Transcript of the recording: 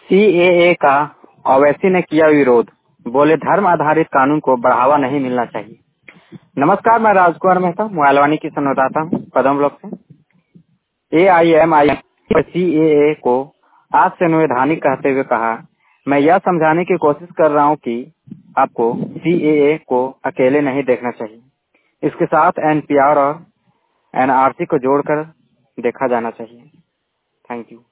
CAA का ओवैसी ने किया विरोध, बोले धर्म आधारित कानून को बढ़ावा नहीं मिलना चाहिए। नमस्कार, मैं राजकुमार मेहता मोबाइलवाणी की संवाददाता हूँ पदम ब्लॉक से। एआईएमआईएम सीएए को आज संवैधानिक कहते हुए कहा, मैं यह समझाने की कोशिश कर रहा हूँ कि आपको सीएए को अकेले नहीं देखना चाहिए, इसके साथ एनपीआर और एनआरसी को जोड़कर देखा जाना चाहिए। Thank you.